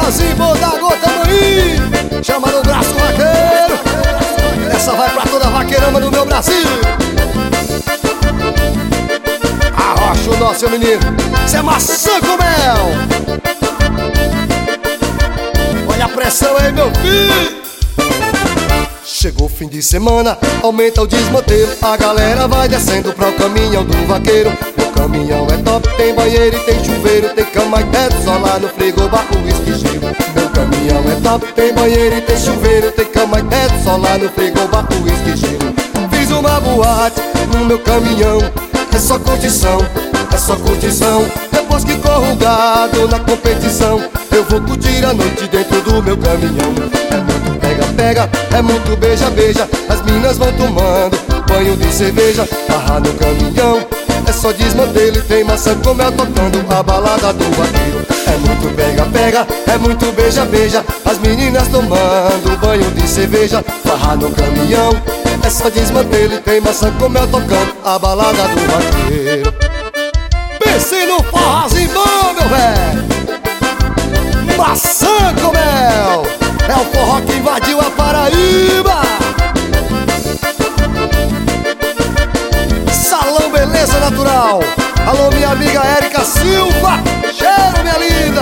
forrozinho bom da gota aí, chama no braço vaqueiro. Essa vai pra toda vaqueirama do meu Brasil. Arrocha o nosso menino, cê é maçã com mel. Olha a pressão aí, meu filho. Chegou o fim de semana, aumenta o desmantelo. A galera vai descendo pra o caminhão do vaqueiro. O caminhão é top, tem banheiro e tem chuveiro, tem cama e teto solar no frigobar, uísque, gelo. Meu caminhão é top, tem banheiro e tem chuveiro, tem cama e teto solar no frigobar, uísque, gelo. Fiz uma boate no meu caminhão, é só curtição, é só curtição. Depois que corro gado na competição, eu vou curtir a noite dentro do meu caminhão. É muito pega-pega, é muito beija-beija. As minas vão tomando banho de cerveja. Barra no caminhão, é só desmantelo e tem maçã com mel tocando a balada do vaqueiro. É muito pega-pega, é muito beija-beija. As meninas tomando banho de cerveja. Barra no caminhão, é só desmantelo e tem maçã com mel tocando a balada do vaqueiro. Pense no forrozinho bom, meu velho. Maçã com mel é o forró que invadiu a Paraíba. Salão Beleza Natural. Alô, minha amiga Érica Silva. Cheiro, minha linda.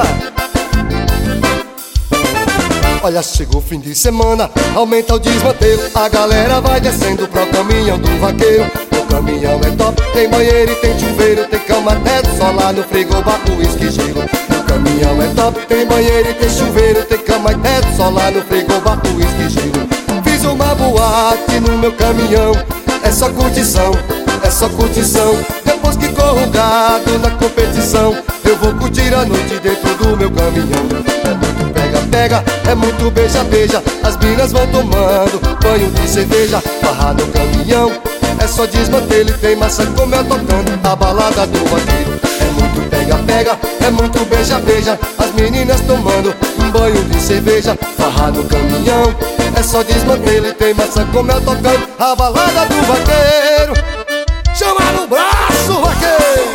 Olha, chegou o fim de semana, aumenta o desmantelo. A galera vai descendo pro caminhão do vaqueiro. O caminhão é top, tem banheiro e tem chuveiro, tem cama, teto solar no frigobar, uísque, gelo. O caminhão é top, tem banheiro e tem chuveiro, tem cama e teto solar no frigobar, uísque, gelo. Fiz uma boate no meu caminhão, é só curtição, é só curtição. Depois que corro gado na competição, eu vou curtir a noite dentro do meu caminhão. É muito pega-pega, é muito beija-beija. As minas vão tomando banho de cerveja. Barra no caminhão, é só desmantelo e tem maçã com mel tocando a balada do vaqueiro. É muito pega-pega, é muito beija-beija. As meninas tomando um banho de cerveja. Barra no caminhão, é só desmantelo e tem maçã com mel tocando a balada do vaqueiro. Chama no braço, vaqueiro.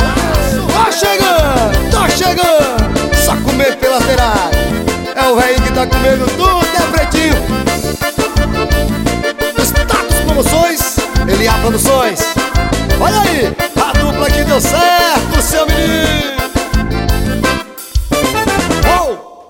Tá chegando, só comer pelas beiradas. É o rei que tá comendo tudo, é